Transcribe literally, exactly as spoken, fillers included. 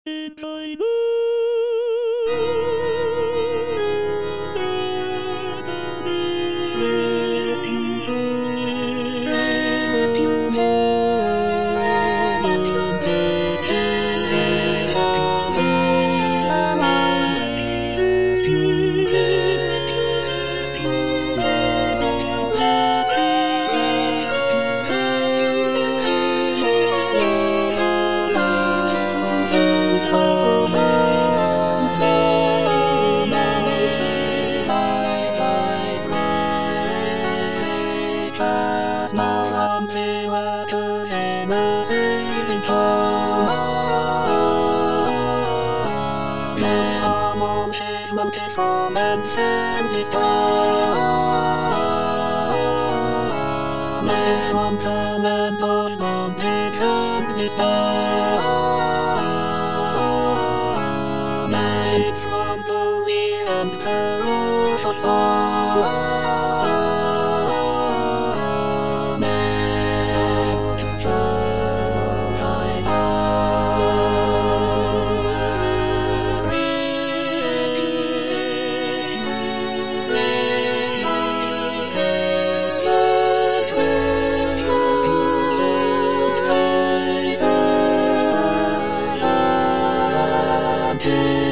Enjoy. Monkey for men, family stars. Mrs. Mountain and Bush Mountain, family stars. Made from Louis and Carol for song. Made to travel by night.